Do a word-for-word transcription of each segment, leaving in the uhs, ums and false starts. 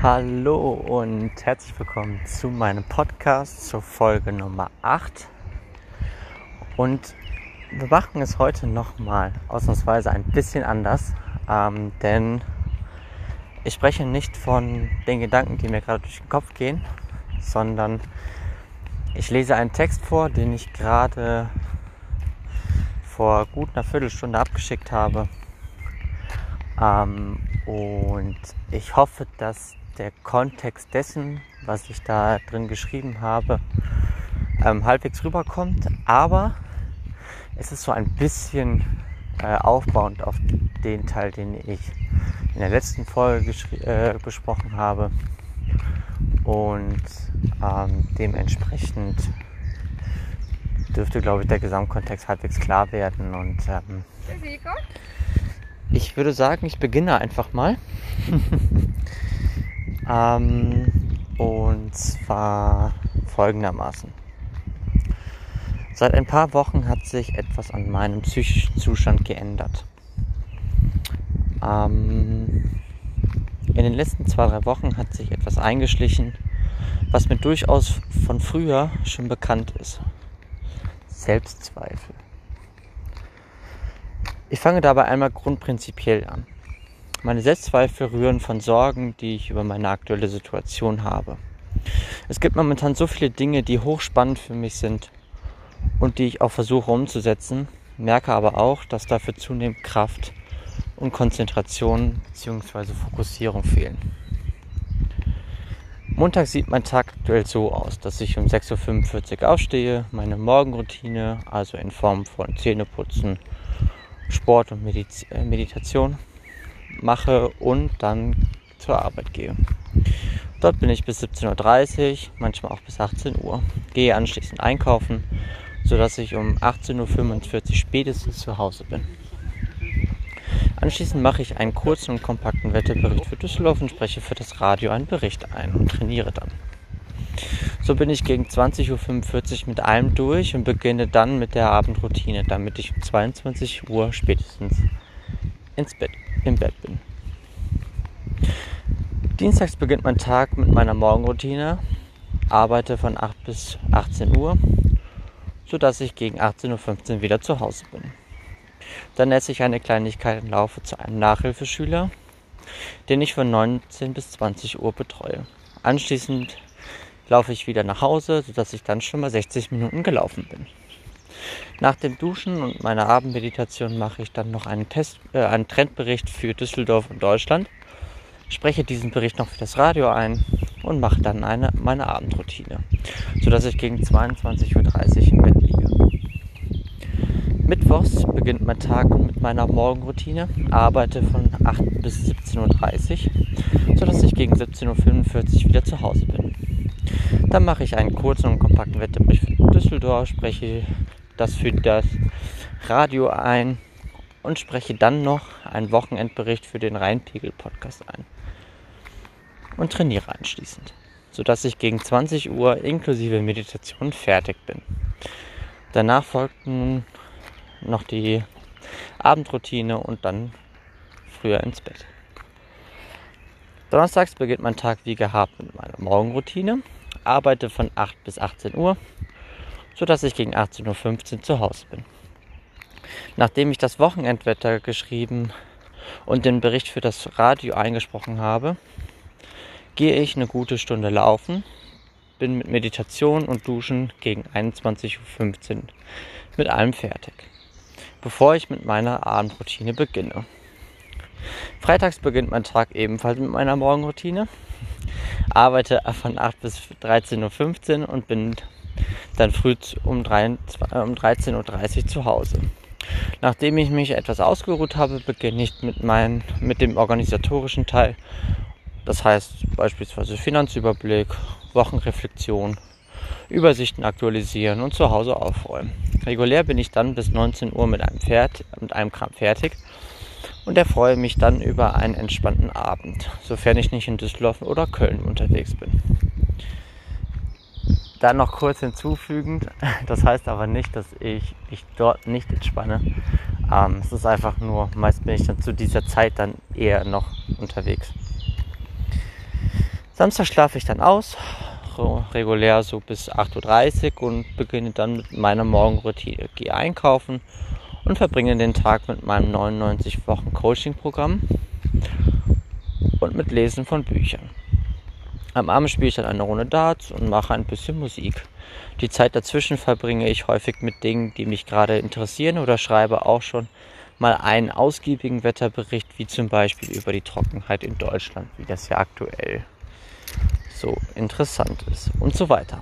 Hallo und herzlich willkommen zu meinem Podcast zur Folge Nummer acht. Und wir machen es heute nochmal ausnahmsweise ein bisschen anders, ähm, denn ich spreche nicht von den Gedanken, die mir gerade durch den Kopf gehen, sondern ich lese einen Text vor, den ich gerade vor gut einer Viertelstunde abgeschickt habe. Ähm, und ich hoffe, dass der Kontext dessen, was ich da drin geschrieben habe, ähm, halbwegs rüberkommt. Aber es ist so ein bisschen äh, aufbauend auf den Teil, den ich in der letzten Folge geschri- äh, besprochen habe. Und ähm, dementsprechend dürfte, glaube ich, der Gesamtkontext halbwegs klar werden. Und ähm, ich würde sagen, ich beginne einfach mal. ähm, und zwar folgendermaßen. Seit ein paar Wochen hat sich etwas an meinem psychischen Zustand geändert. Ähm, in den letzten zwei, drei Wochen hat sich etwas eingeschlichen, was mir durchaus von früher schon bekannt ist. Selbstzweifel. Ich fange dabei einmal grundprinzipiell an. Meine Selbstzweifel rühren von Sorgen, die ich über meine aktuelle Situation habe. Es gibt momentan so viele Dinge, die hochspannend für mich sind und die ich auch versuche umzusetzen, merke aber auch, dass dafür zunehmend Kraft und Konzentration bzw. Fokussierung fehlen. Montag sieht mein Tag aktuell so aus, dass ich um sechs Uhr fünfundvierzig aufstehe, meine Morgenroutine, also in Form von Zähneputzen, Sport und Mediz- äh, Meditation mache und dann zur Arbeit gehe. Dort bin ich bis siebzehn Uhr dreißig, manchmal auch bis achtzehn Uhr. Gehe anschließend einkaufen, sodass ich um achtzehn Uhr fünfundvierzig spätestens zu Hause bin. Anschließend mache ich einen kurzen und kompakten Wetterbericht für Düsseldorf und spreche für das Radio einen Bericht ein und trainiere dann. So bin ich gegen zwanzig Uhr fünfundvierzig mit allem durch und beginne dann mit der Abendroutine, damit ich um zweiundzwanzig Uhr spätestens ins Bett, im Bett bin. Dienstags beginnt mein Tag mit meiner Morgenroutine, arbeite von acht bis achtzehn Uhr, sodass ich gegen achtzehn Uhr fünfzehn wieder zu Hause bin. Dann esse ich eine Kleinigkeit und laufe zu einem Nachhilfeschüler, den ich von neunzehn bis zwanzig Uhr betreue. Anschließend laufe ich wieder nach Hause, sodass ich dann schon mal sechzig Minuten gelaufen bin. Nach dem Duschen und meiner Abendmeditation mache ich dann noch einen, Test, äh, einen Trendbericht für Düsseldorf und Deutschland, spreche diesen Bericht noch für das Radio ein und mache dann eine, meine Abendroutine, sodass ich gegen zweiundzwanzig Uhr dreißig im Bett liege. Mittwochs beginnt mein Tag mit meiner Morgenroutine, arbeite von acht bis siebzehn Uhr dreißig, sodass ich gegen siebzehn Uhr fünfundvierzig wieder zu Hause bin. Dann mache ich einen kurzen und kompakten Wetterbericht für Düsseldorf, spreche das für das Radio ein und spreche dann noch einen Wochenendbericht für den Rheinpegel-Podcast ein und trainiere anschließend, sodass ich gegen zwanzig Uhr inklusive Meditation fertig bin. Danach folgt nun noch die Abendroutine und dann früher ins Bett. Donnerstags beginnt mein Tag wie gehabt mit meiner Morgenroutine, arbeite von acht bis achtzehn Uhr, sodass ich gegen achtzehn Uhr fünfzehn zu Hause bin. Nachdem ich das Wochenendwetter geschrieben und den Bericht für das Radio eingesprochen habe, gehe ich eine gute Stunde laufen, bin mit Meditation und Duschen gegen einundzwanzig Uhr fünfzehn mit allem fertig, bevor ich mit meiner Abendroutine beginne. Freitags beginnt mein Tag ebenfalls mit meiner Morgenroutine, arbeite von acht bis dreizehn Uhr fünfzehn und bin dann früh um dreizehn Uhr dreißig zu Hause. Nachdem ich mich etwas ausgeruht habe, beginne ich mit, mein, mit dem organisatorischen Teil. Das heißt beispielsweise Finanzüberblick, Wochenreflexion, Übersichten aktualisieren und zu Hause aufräumen. Regulär bin ich dann bis neunzehn Uhr mit einem, Pferd, mit einem Kram fertig und erfreue mich dann über einen entspannten Abend, sofern ich nicht in Düsseldorf oder Köln unterwegs bin. Dann noch kurz hinzufügend, das heißt aber nicht, dass ich mich dort nicht entspanne. Ähm, es ist einfach nur, meist bin ich dann zu dieser Zeit dann eher noch unterwegs. Samstag schlafe ich dann aus, regulär so bis acht Uhr dreißig und beginne dann mit meiner Morgenroutine. Gehe einkaufen und verbringe den Tag mit meinem neunundneunzig Wochen Coaching-Programm und mit Lesen von Büchern. Am Abend spiele ich dann eine Runde Darts und mache ein bisschen Musik. Die Zeit dazwischen verbringe ich häufig mit Dingen, die mich gerade interessieren, oder schreibe auch schon mal einen ausgiebigen Wetterbericht, wie zum Beispiel über die Trockenheit in Deutschland, wie das ja aktuell so interessant ist und so weiter.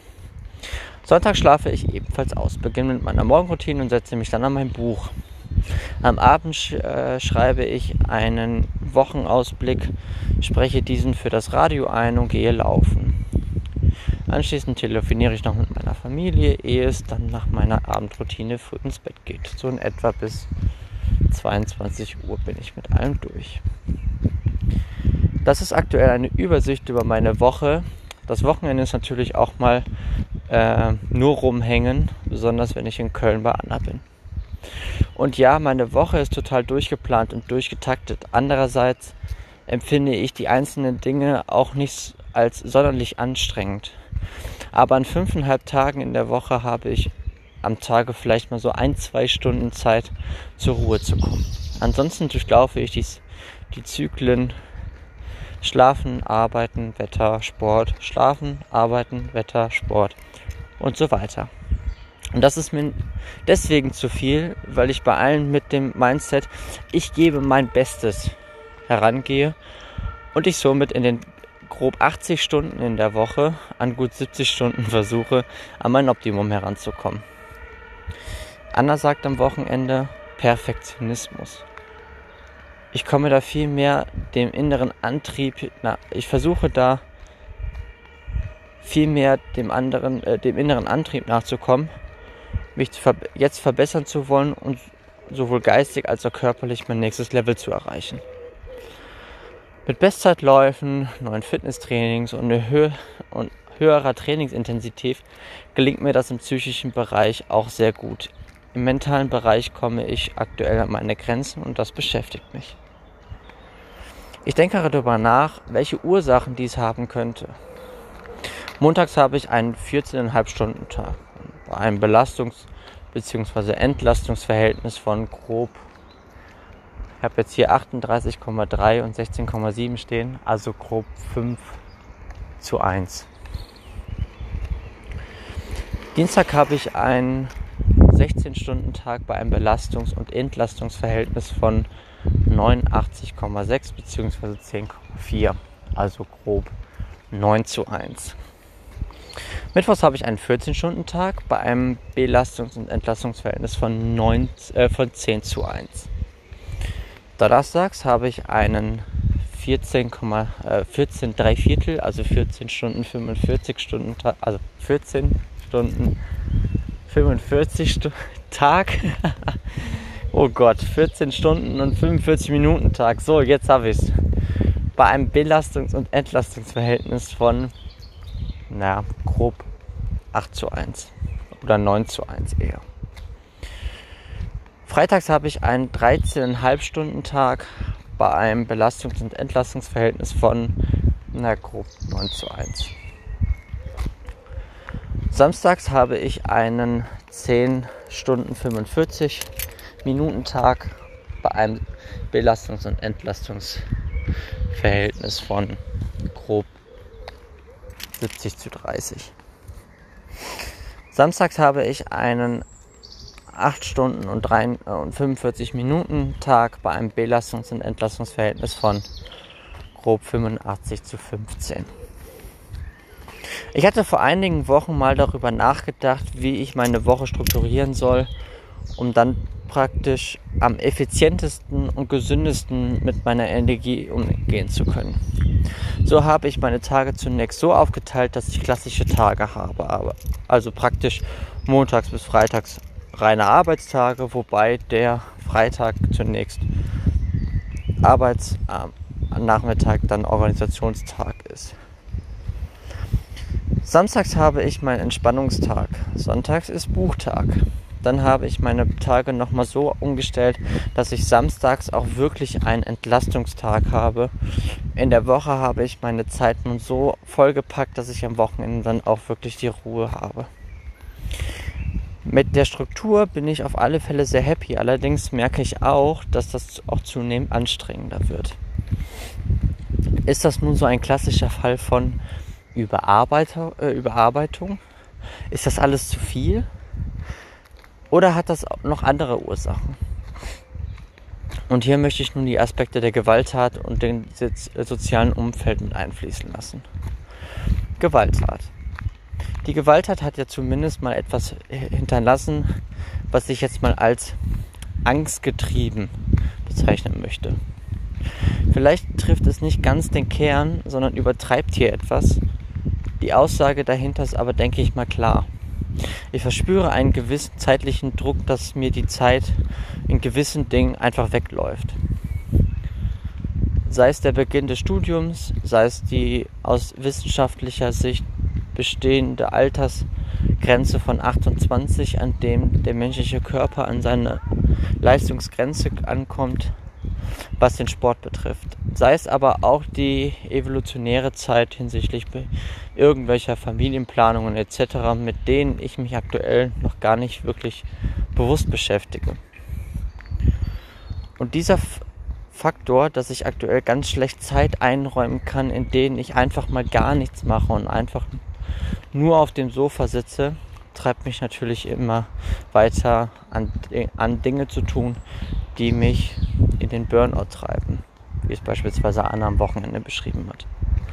Sonntag schlafe ich ebenfalls aus, beginne mit meiner Morgenroutine und setze mich dann an mein Buch. Am Abend sch- äh, schreibe ich einen Wochenausblick, spreche diesen für das Radio ein und gehe laufen. Anschließend telefoniere ich noch mit meiner Familie, ehe es dann nach meiner Abendroutine früh ins Bett geht. So in etwa bis zweiundzwanzig Uhr bin ich mit allem durch. Das ist aktuell eine Übersicht über meine Woche. Das Wochenende ist natürlich auch mal äh, nur rumhängen, besonders wenn ich in Köln bei Anna bin. Und ja, meine Woche ist total durchgeplant und durchgetaktet. Andererseits empfinde ich die einzelnen Dinge auch nicht als sonderlich anstrengend. Aber an fünfeinhalb Tagen in der Woche habe ich am Tage vielleicht mal so ein, zwei Stunden Zeit, zur Ruhe zu kommen. Ansonsten durchlaufe ich dies, die Zyklen Schlafen, Arbeiten, Wetter, Sport, Schlafen, Arbeiten, Wetter, Sport und so weiter. Und das ist mir deswegen zu viel, weil ich bei allen mit dem Mindset, ich gebe mein Bestes, herangehe und ich somit in den grob achtzig Stunden in der Woche an gut siebzig Stunden versuche, an mein Optimum heranzukommen. Anna sagt am Wochenende Perfektionismus. Ich komme da viel mehr dem inneren Antrieb, na, ich versuche da viel mehr dem anderen, äh, dem inneren Antrieb nachzukommen, mich ver- jetzt verbessern zu wollen und sowohl geistig als auch körperlich mein nächstes Level zu erreichen. Mit Bestzeitläufen, neuen Fitnesstrainings und, eine Hö- und höherer Trainingsintensität gelingt mir das im psychischen Bereich auch sehr gut. Im mentalen Bereich komme ich aktuell an meine Grenzen und das beschäftigt mich. Ich denke darüber nach, welche Ursachen dies haben könnte. Montags habe ich einen vierzehn Komma fünf Stunden Tag. Bei einem Belastungs- bzw. Entlastungsverhältnis von grob, ich habe jetzt hier achtunddreißig Komma drei und sechzehn Komma sieben stehen, also grob fünf zu eins. Dienstag habe ich einen sechzehn Stunden Tag bei einem Belastungs- und Entlastungsverhältnis von neunundachtzig Komma sechs bzw. zehn Komma vier, also grob neun zu eins. Mittwochs habe ich einen vierzehn Stunden Tag bei einem Belastungs- und Entlastungsverhältnis von, neun, äh, von zehn zu eins. Donnerstags habe ich einen vierzehn, äh, vierzehn drei Viertel, also vierzehn Stunden fünfundvierzig Stunden Tag, also vierzehn Stunden fünfundvierzig Stu- Tag. Oh Gott, vierzehn Stunden und fünfundvierzig Minuten Tag. So, jetzt habe ich es. Bei einem Belastungs- und Entlastungsverhältnis von, na, grob acht zu eins oder neun zu eins eher. Freitags habe ich einen dreizehn Komma fünf Stunden Tag bei einem Belastungs- und Entlastungsverhältnis von, na, grob neun zu eins. Samstags habe ich einen zehn Stunden fünfundvierzig Minuten Tag bei einem Belastungs- und Entlastungsverhältnis von grob siebzig zu dreißig. Samstags habe ich einen acht Stunden und fünfundvierzig Minuten Tag bei einem Belastungs- und Entlastungsverhältnis von grob fünfundachtzig zu fünfzehn. Ich hatte vor einigen Wochen mal darüber nachgedacht, wie ich meine Woche strukturieren soll, um dann praktisch am effizientesten und gesündesten mit meiner Energie umgehen zu können. So habe ich meine Tage zunächst so aufgeteilt, dass ich klassische Tage habe, also praktisch montags bis freitags reine Arbeitstage, wobei der Freitag zunächst Arbeitsnachmittag dann Organisationstag ist. Samstags habe ich meinen Entspannungstag, sonntags ist Buchtag. Dann habe ich meine Tage nochmal so umgestellt, dass ich samstags auch wirklich einen Entlastungstag habe. In der Woche habe ich meine Zeit nun so vollgepackt, dass ich am Wochenende dann auch wirklich die Ruhe habe. Mit der Struktur bin ich auf alle Fälle sehr happy. Allerdings merke ich auch, dass das auch zunehmend anstrengender wird. Ist das nun so ein klassischer Fall von Überarbeitung? Äh, Überarbeitung? Ist das alles zu viel? Oder hat das noch andere Ursachen? Und hier möchte ich nun die Aspekte der Gewalttat und den sozialen Umfeld mit einfließen lassen. Gewalttat. Die Gewalttat hat ja zumindest mal etwas hinterlassen, was ich jetzt mal als angstgetrieben bezeichnen möchte. Vielleicht trifft es nicht ganz den Kern, sondern übertreibt hier etwas. Die Aussage dahinter ist aber, denke ich mal, klar. Ich verspüre einen gewissen zeitlichen Druck, dass mir die Zeit in gewissen Dingen einfach wegläuft. Sei es der Beginn des Studiums, sei es die aus wissenschaftlicher Sicht bestehende Altersgrenze von achtundzwanzig, an dem der menschliche Körper an seine Leistungsgrenze ankommt, was den Sport betrifft. Sei es aber auch die evolutionäre Zeit hinsichtlich irgendwelcher Familienplanungen et cetera, mit denen ich mich aktuell noch gar nicht wirklich bewusst beschäftige. Und dieser Faktor, dass ich aktuell ganz schlecht Zeit einräumen kann, in denen ich einfach mal gar nichts mache und einfach nur auf dem Sofa sitze, treibt mich natürlich immer weiter an, an Dinge zu tun, die mich in den Burnout treiben, wie es beispielsweise Anna am Wochenende beschrieben hat.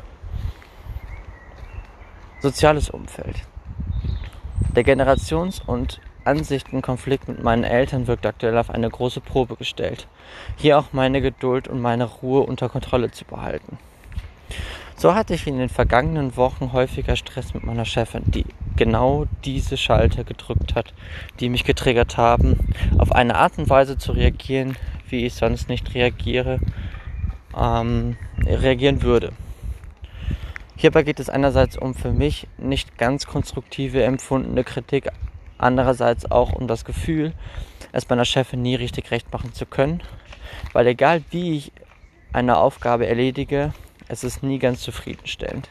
Soziales Umfeld. Der Generations- und Ansichtenkonflikt mit meinen Eltern wirkt aktuell auf eine große Probe gestellt. Hier auch meine Geduld und meine Ruhe unter Kontrolle zu behalten. So hatte ich in den vergangenen Wochen häufiger Stress mit meiner Chefin, die genau diese Schalter gedrückt hat, die mich getriggert haben, auf eine Art und Weise zu reagieren, wie ich sonst nicht reagiere, ähm, reagieren würde. Hierbei geht es einerseits um für mich nicht ganz konstruktive empfundene Kritik, andererseits auch um das Gefühl, es meiner Chefin nie richtig recht machen zu können, weil egal wie ich eine Aufgabe erledige, es ist nie ganz zufriedenstellend.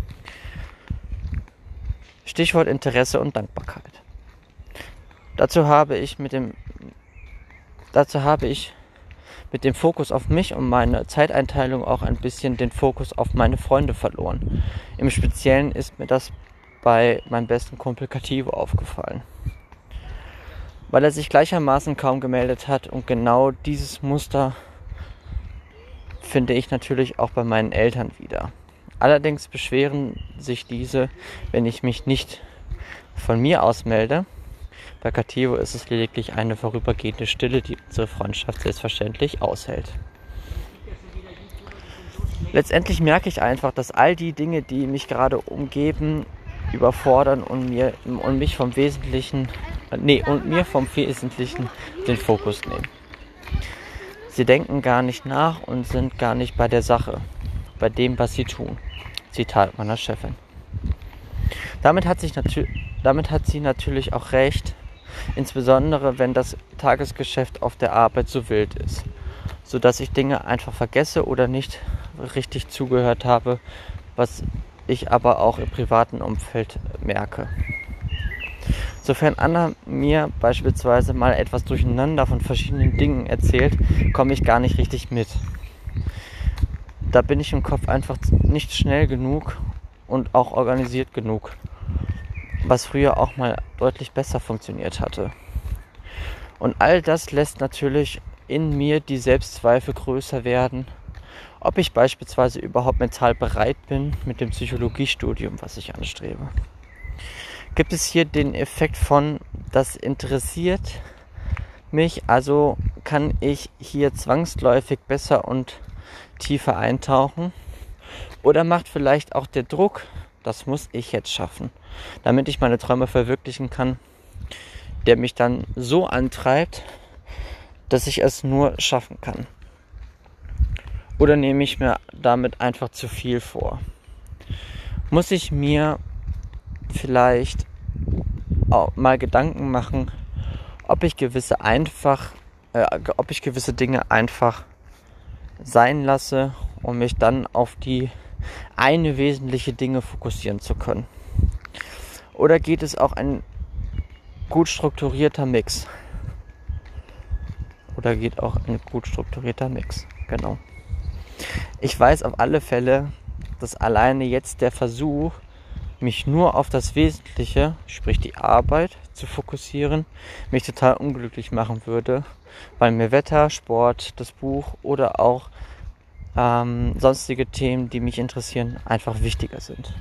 Stichwort Interesse und Dankbarkeit. Dazu habe ich mit dem, dazu habe ich mit dem Fokus auf mich und meine Zeiteinteilung auch ein bisschen den Fokus auf meine Freunde verloren. Im Speziellen ist mir das bei meinem besten Kumpel Kativo aufgefallen, weil er sich gleichermaßen kaum gemeldet hat, und genau dieses Muster finde ich natürlich auch bei meinen Eltern wieder. Allerdings beschweren sich diese, wenn ich mich nicht von mir aus melde. Bei Kativo ist es lediglich eine vorübergehende Stille, die unsere Freundschaft selbstverständlich aushält. Letztendlich merke ich einfach, dass all die Dinge, die mich gerade umgeben, überfordern und mir und mich vom Wesentlichen, nee, und mir vom Wesentlichen den Fokus nehmen. Sie denken gar nicht nach und sind gar nicht bei der Sache, bei dem, was sie tun. Zitat meiner Chefin. Damit hat, sich natür- damit hat sie natürlich auch recht, insbesondere wenn das Tagesgeschäft auf der Arbeit so wild ist, sodass ich Dinge einfach vergesse oder nicht richtig zugehört habe, was ich aber auch im privaten Umfeld merke. Sofern Anna mir beispielsweise mal etwas durcheinander von verschiedenen Dingen erzählt, komme ich gar nicht richtig mit. Da bin ich im Kopf einfach nicht schnell genug und auch organisiert genug, was früher auch mal deutlich besser funktioniert hatte. Und all das lässt natürlich in mir die Selbstzweifel größer werden, ob ich beispielsweise überhaupt mental bereit bin mit dem Psychologiestudium, was ich anstrebe. Gibt es hier den Effekt von, das interessiert mich, also kann ich hier zwangsläufig besser und tiefer eintauchen? Oder macht vielleicht auch der Druck, das muss ich jetzt schaffen, damit ich meine Träume verwirklichen kann, der mich dann so antreibt, dass ich es nur schaffen kann? Oder nehme ich mir damit einfach zu viel vor? Muss ich mir vielleicht auch mal Gedanken machen, ob ich gewisse einfach, äh, ob ich gewisse Dinge einfach sein lasse, um mich dann auf die eine wesentliche Dinge fokussieren zu können. Oder geht es auch ein gut strukturierter Mix? Oder geht auch ein gut strukturierter Mix, genau. Ich weiß auf alle Fälle, dass alleine jetzt der Versuch, mich nur auf das Wesentliche, sprich die Arbeit, zu fokussieren, mich total unglücklich machen würde, weil mir Wetter, Sport, das Buch oder auch ähm, sonstige Themen, die mich interessieren, einfach wichtiger sind.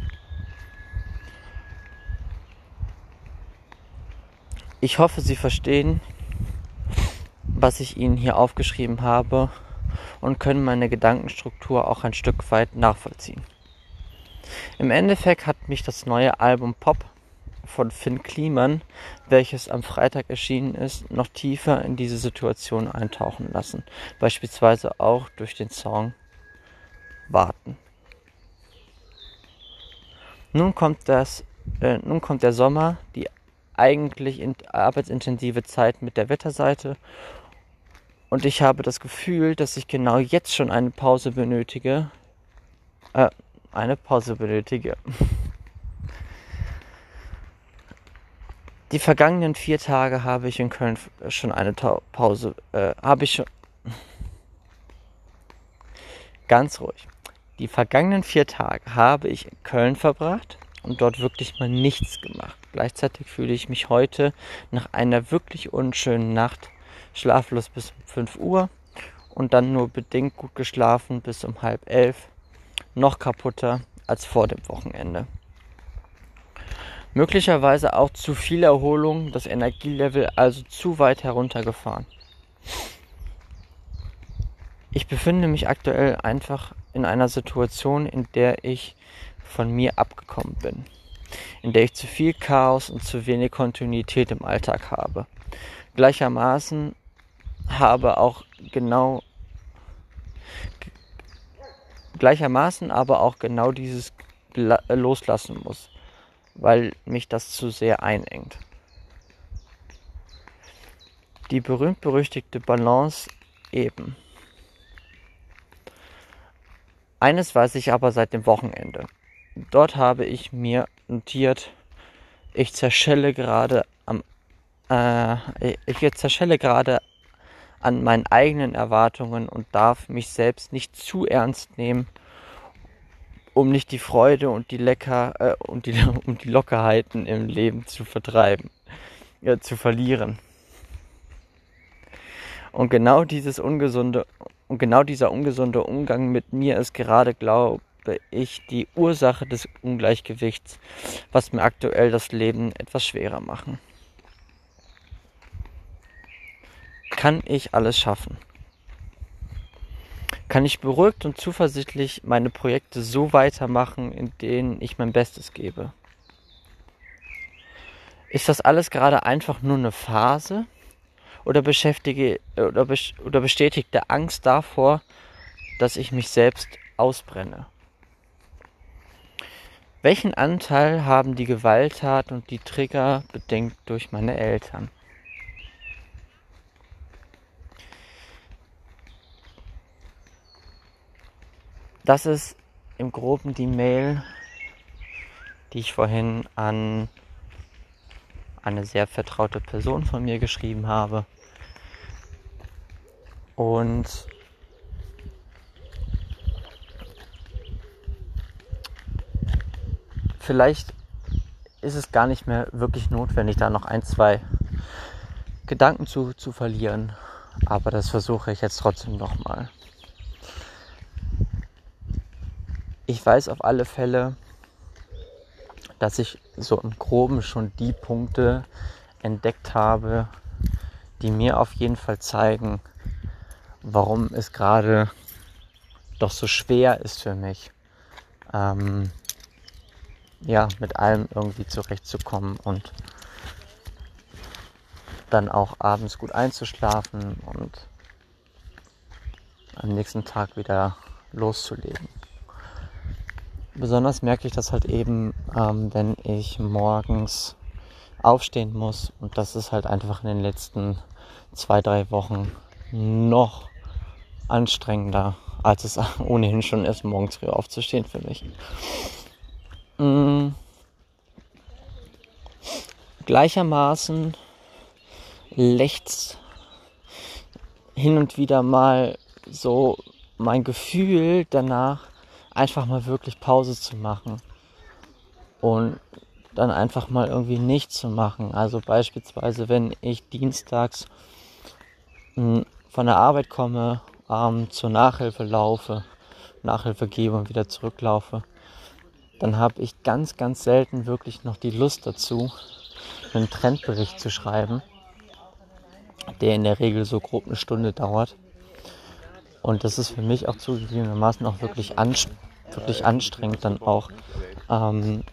Ich hoffe, Sie verstehen, was ich Ihnen hier aufgeschrieben habe und können meine Gedankenstruktur auch ein Stück weit nachvollziehen. Im Endeffekt hat mich das neue Album Pop von Finn Kliman, welches am Freitag erschienen ist, noch tiefer in diese Situation eintauchen lassen. Beispielsweise auch durch den Song Warten. Nun kommt, das, äh, nun kommt der Sommer, die eigentlich in, arbeitsintensive Zeit mit der Wetterseite. Und ich habe das Gefühl, dass ich genau jetzt schon eine Pause benötige. Äh, eine Pause benötige. Die vergangenen vier Tage habe ich in Köln schon eine Ta- Pause, äh, habe ich schon, ganz ruhig. Die vergangenen vier Tage habe ich in Köln verbracht und dort wirklich mal nichts gemacht. Gleichzeitig fühle ich mich heute nach einer wirklich unschönen Nacht schlaflos bis um fünf Uhr und dann nur bedingt gut geschlafen bis um halb elf, noch kaputter als vor dem Wochenende. Möglicherweise auch zu viel Erholung, das Energielevel also zu weit heruntergefahren. Ich befinde mich aktuell einfach in einer Situation, in der ich von mir abgekommen bin, in der ich zu viel Chaos und zu wenig Kontinuität im Alltag habe. Gleichermaßen habe auch genau gleichermaßen aber auch genau dieses loslassen muss, weil mich das zu sehr einengt. Die berühmt-berüchtigte Balance eben. Eines weiß ich aber seit dem Wochenende. Dort habe ich mir notiert, ich zerschelle gerade am äh, ich zerschelle gerade an meinen eigenen Erwartungen und darf mich selbst nicht zu ernst nehmen, um nicht die Freude und die Lecker äh, und die um die Lockerheiten im Leben zu vertreiben, äh, zu verlieren. Und genau dieses ungesunde und genau dieser ungesunde Umgang mit mir ist gerade, glaube ich, die Ursache des Ungleichgewichts, was mir aktuell das Leben etwas schwerer machen. Kann ich alles schaffen? Kann ich beruhigt und zuversichtlich meine Projekte so weitermachen, in denen ich mein Bestes gebe? Ist das alles gerade einfach nur eine Phase? Oder beschäftige oder, oder bestätigt der Angst davor, dass ich mich selbst ausbrenne? Welchen Anteil haben die Gewalttat und die Trigger bedingt durch meine Eltern? Das ist im Groben die Mail, die ich vorhin an eine sehr vertraute Person von mir geschrieben habe. Und vielleicht ist es gar nicht mehr wirklich notwendig, da noch ein, zwei Gedanken zu, zu verlieren. Aber das versuche ich jetzt trotzdem nochmal. Ich weiß auf alle Fälle, dass ich so im Groben schon die Punkte entdeckt habe, die mir auf jeden Fall zeigen, warum es gerade doch so schwer ist für mich, ähm, ja, mit allem irgendwie zurechtzukommen und dann auch abends gut einzuschlafen und am nächsten Tag wieder loszulegen. Besonders merke ich das halt eben, ähm, wenn ich morgens aufstehen muss. Und das ist halt einfach in den letzten zwei, drei Wochen noch anstrengender, als es ohnehin schon ist, morgens früh aufzustehen für mich. Mhm. Gleichermaßen lächzt hin und wieder mal so mein Gefühl danach, einfach mal wirklich Pause zu machen und dann einfach mal irgendwie nichts zu machen. Also beispielsweise, wenn ich dienstags mh, von der Arbeit komme, ähm, zur Nachhilfe laufe, Nachhilfe gebe und wieder zurücklaufe, dann habe ich ganz, ganz selten wirklich noch die Lust dazu, einen Trendbericht zu schreiben, der in der Regel so grob eine Stunde dauert. Und das ist für mich auch zugegebenermaßen auch wirklich, anst- wirklich anstrengend, dann auch ähm,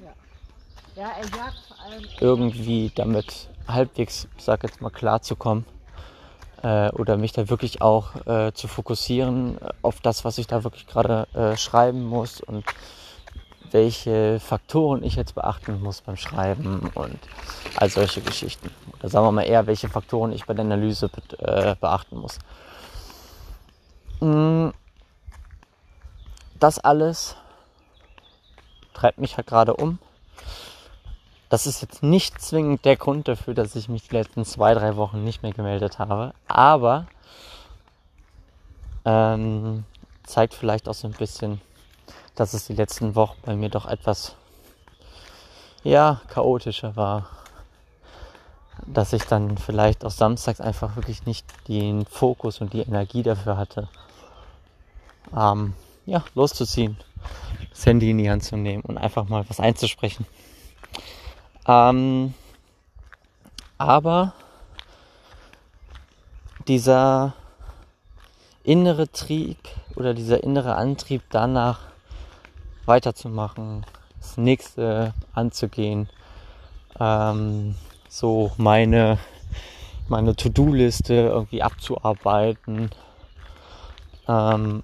irgendwie damit halbwegs, ich sag jetzt mal, klarzukommen äh, oder mich da wirklich auch äh, zu fokussieren auf das, was ich da wirklich gerade äh, schreiben muss und welche Faktoren ich jetzt beachten muss beim Schreiben und all solche Geschichten. Oder sagen wir mal eher, welche Faktoren ich bei der Analyse be- äh, beachten muss. Das alles treibt mich halt gerade um. Das ist jetzt nicht zwingend der Grund dafür, dass ich mich die letzten zwei, drei Wochen nicht mehr gemeldet habe, aber ähm, zeigt vielleicht auch so ein bisschen, dass es die letzten Wochen bei mir doch etwas ja, chaotischer war. Dass ich dann vielleicht auch samstags einfach wirklich nicht den Fokus und die Energie dafür hatte, ähm, ja, loszuziehen, das Handy in die Hand zu nehmen und einfach mal was einzusprechen. Ähm, aber dieser innere Trieb oder dieser innere Antrieb danach weiterzumachen, das nächste anzugehen, ähm, so meine, meine To-Do-Liste irgendwie abzuarbeiten, ähm,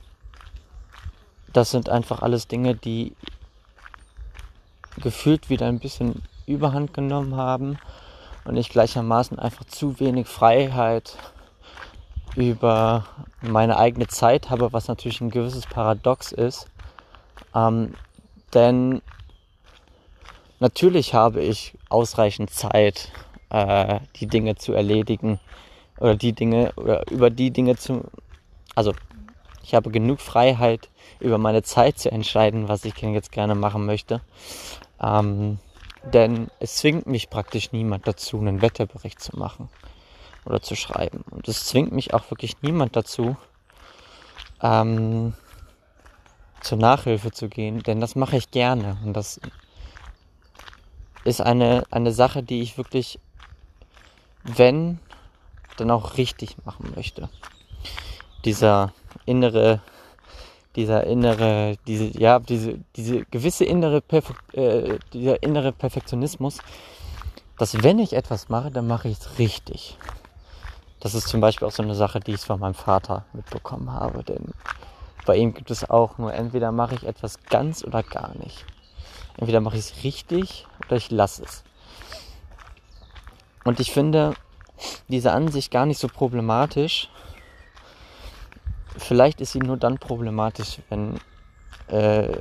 das sind einfach alles Dinge, die gefühlt wieder ein bisschen Überhand genommen haben und ich gleichermaßen einfach zu wenig Freiheit über meine eigene Zeit habe, was natürlich ein gewisses Paradox ist. Ähm, denn natürlich habe ich ausreichend Zeit, äh, die Dinge zu erledigen oder die Dinge oder über die Dinge zu, also ich habe genug Freiheit, über meine Zeit zu entscheiden, was ich jetzt gerne machen möchte. Ähm, denn es zwingt mich praktisch niemand dazu, einen Wetterbericht zu machen oder zu schreiben. Und es zwingt mich auch wirklich niemand dazu, ähm, zur Nachhilfe zu gehen, denn das mache ich gerne. Und das ist eine, eine Sache, die ich wirklich, wenn, dann auch richtig machen möchte. Dieser innere dieser innere, diese, ja, diese, diese gewisse innere, Perfe- äh, dieser innere Perfektionismus, dass wenn ich etwas mache, dann mache ich es richtig. Das ist zum Beispiel auch so eine Sache, die ich von meinem Vater mitbekommen habe, denn bei ihm gibt es auch nur, entweder mache ich etwas ganz oder gar nicht. Entweder mache ich es richtig oder ich lasse es. Und ich finde diese Ansicht gar nicht so problematisch. Vielleicht ist sie nur dann problematisch, wenn äh,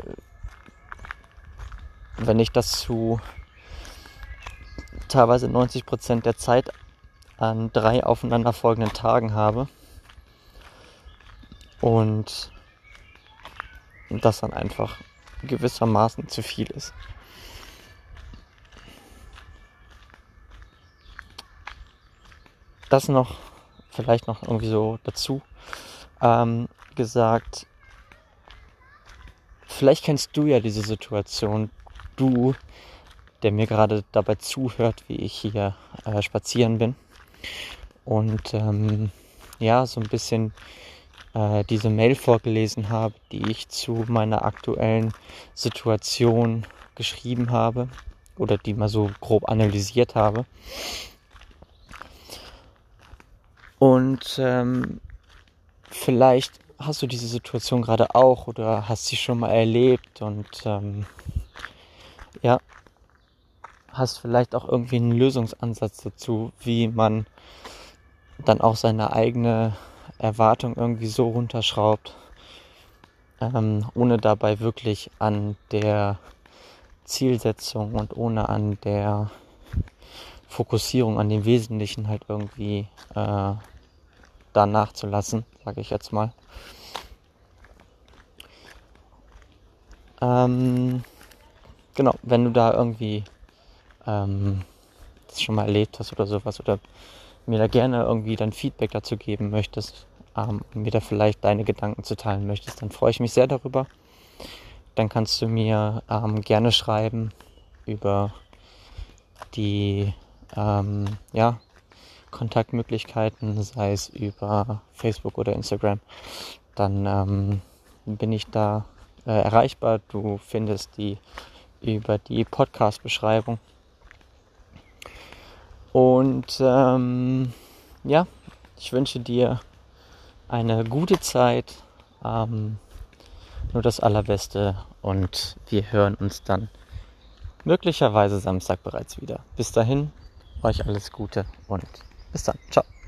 wenn ich das zu teilweise neunzig Prozent der Zeit an drei aufeinanderfolgenden Tagen habe und das dann einfach gewissermaßen zu viel ist. Das noch, vielleicht noch irgendwie so dazu ähm, gesagt, vielleicht kennst du ja diese Situation, du, der mir gerade dabei zuhört, wie ich hier äh, spazieren bin und ähm, ja, so ein bisschen äh, diese Mail vorgelesen habe, die ich zu meiner aktuellen Situation geschrieben habe oder die mal so grob analysiert habe. Und ähm, vielleicht hast du diese Situation gerade auch oder hast sie schon mal erlebt und ähm, ja, hast vielleicht auch irgendwie einen Lösungsansatz dazu, wie man dann auch seine eigene Erwartung irgendwie so runterschraubt, ähm, ohne dabei wirklich an der Zielsetzung und ohne an der Fokussierung an dem Wesentlichen halt irgendwie äh, da nachzulassen, sage ich jetzt mal. Ähm, genau, wenn du da irgendwie ähm, das schon mal erlebt hast oder sowas oder mir da gerne irgendwie dein Feedback dazu geben möchtest, ähm, und mir da vielleicht deine Gedanken zu teilen möchtest, dann freue ich mich sehr darüber. Dann kannst du mir ähm, gerne schreiben über die ähm, ja, Kontaktmöglichkeiten, sei es über Facebook oder Instagram. Dann ähm, bin ich da äh, erreichbar. Du findest die über die Podcast-Beschreibung. Und ähm, ja, ich wünsche dir eine gute Zeit, ähm, nur das Allerbeste und wir hören uns dann möglicherweise Samstag bereits wieder. Bis dahin, euch alles Gute und bis dann. Ciao.